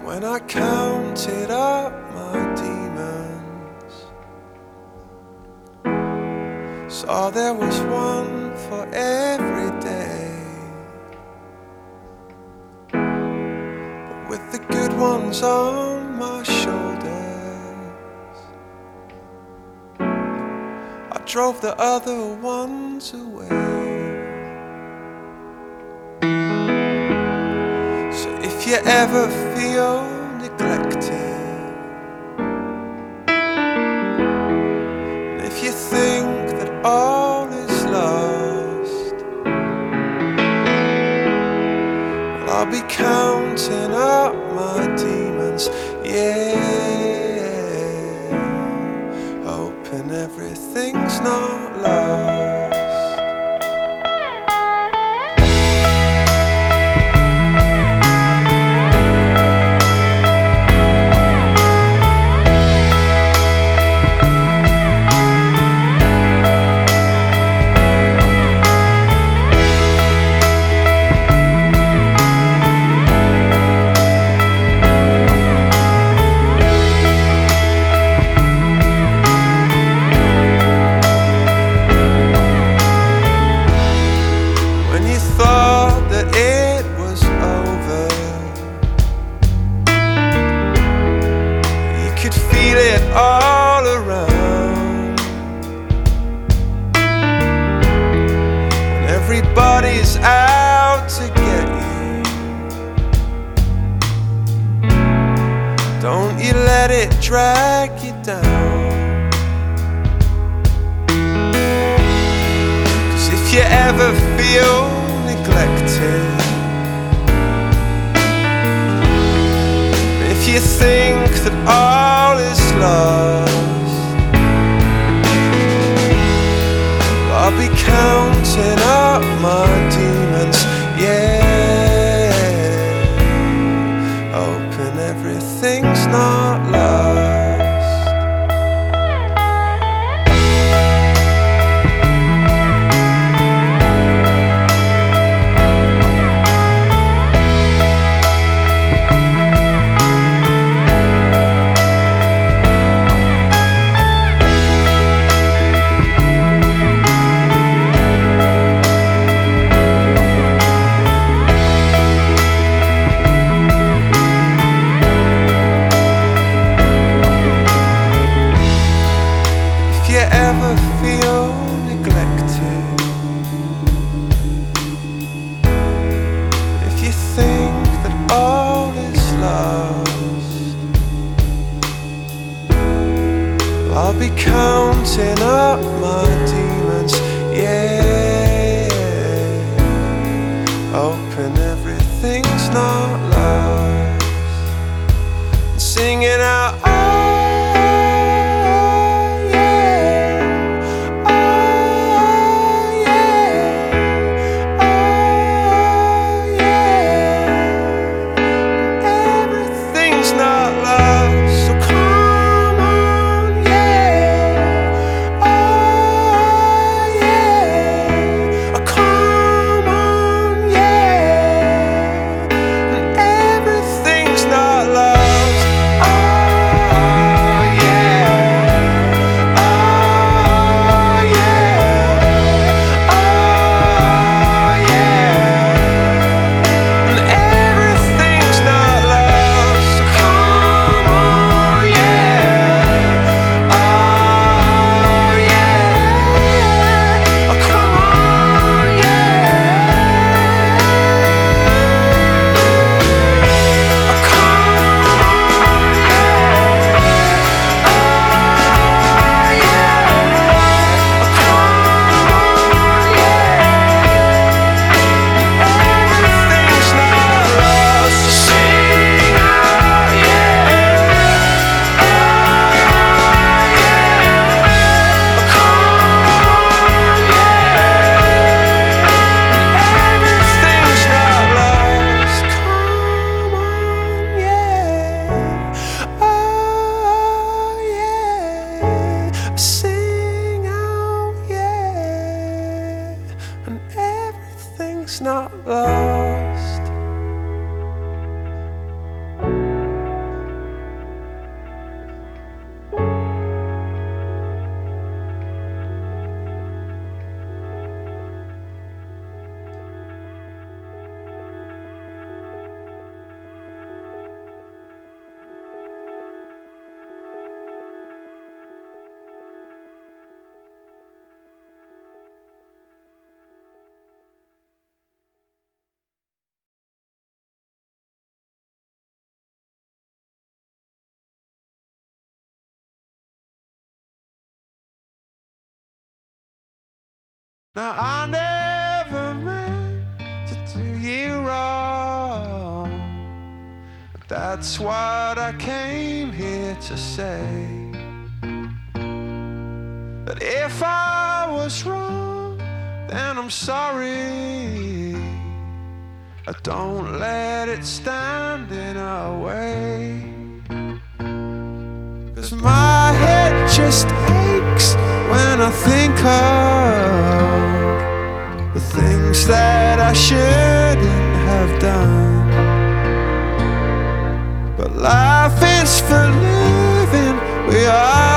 When I counted up my demons, saw there was one for every day, but with the good ones on my shoulders, I drove the other ones away. So if you ever feel neglected, and if you think that all is lost, well, I'll be counting up my demons, yeah, hoping everything's not lost. Thought that it was over, you could feel it all around, and everybody's out to get you. Don't you let it drag you down, 'cause if you ever feel neglected, if you think that all is lost, I'll be counting up my demons, yeah, hoping everything's not lost. If you ever feel neglected, if you think that all is lost, I'll be counting up my demons, yeah, hoping everything's not lost, and singing out, not love, so come on, yeah, oh yeah, oh, come on, yeah, and everything's not love, oh Now I never meant to do you wrong. That's what I came here to say. But if I was wrong, then I'm sorry. Don't let it stand in our way. 'Cause my head just aches when I think of the things that I shouldn't have done. But life is for living, we are